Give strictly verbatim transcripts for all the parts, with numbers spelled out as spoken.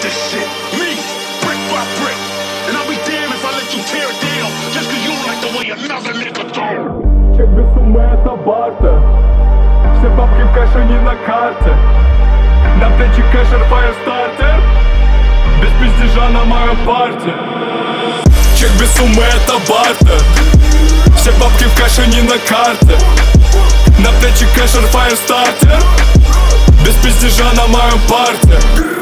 this shit. Me, brick by brick. And I'll be damned if I let you tear it down just cause you don't like the way another nigga do. Чек без суммы это бартер. Все бабки в кэше, не на карте. На плечи кэшер, фаерстартер. Без пиздежа на моем парте. Чек без суммы это бартер. Все бабки в кэше, не на карте. На плечи кэшер, фаерстартер. Без пиздежа на моем парте.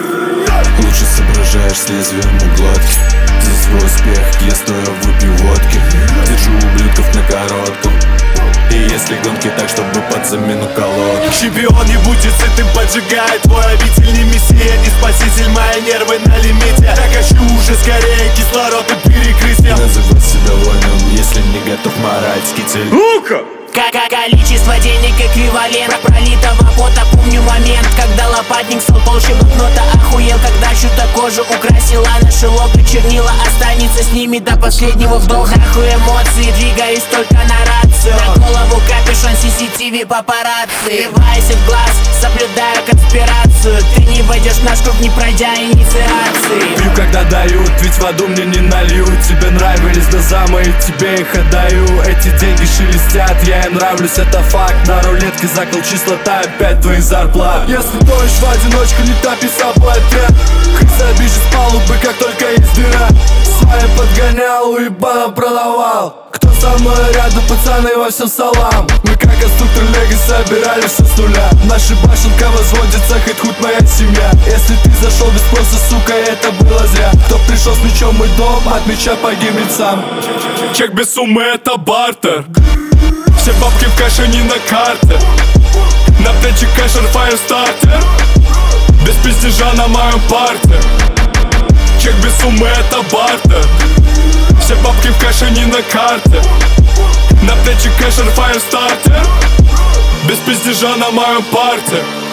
Лучше соображаешь с лезвием у глотки. За свой успех я стоя выпью водки. Держу ублюдков на коротком. И если гонки так, чтобы под замену колодки. Чемпион не будет сытым, поджигает твой обитель. Не мессия, не спаситель, мои нервы на лимите. Я хочу уже скорее кислород и перекрытие. Называть себя воином, если не готов морать скитель. Ну-ка! Как количество денег эквивалент пролитого пота. Помню момент, когда лопатник стал толще блокнота. Охуел, когда щута кожу украсила наши лобы. Чернила останется с ними до последнего вдоха. Нахуй эмоции, двигаюсь только на рацию. На голову капюшон, си си ти ви папарацци. Врывайся в глаз, соблюдаю конспирацию. Ты не войдешь в наш круг, не пройдя инициации. Пью, когда дают, ведь воду мне не нальют. Тебе нравились глаза мои, тебе их отдаю. Эти деньги шелестят, я им нравлюсь, это факт. На рулетке закол чистота, опять твои зарплат. Если тонешь в одиночку, не топи с собой ответ. Хоть забежишь с палубы, как только есть дыра. Свои подгонял, уебано продавал. Кто со мной рядом, пацаны, во всем салам. Мы как конструктор лего собирали все с нуля. Наша башенка возводится, хоть худ моя семья. Если ты зашел без спроса, сука, это было зря. Кто пришел с мечом в мой дом, от меча погибнет сам. Чек без суммы это бартер. Все бабки в кэше, не на карте. На плечи кэшер, фаерстартер. Без пиздежа на моем парте. Чек без суммы это бартер. Все бабки в кэше, не на карте. На плечи кэшер, фаерстартер. Без пиздежа на моем парте.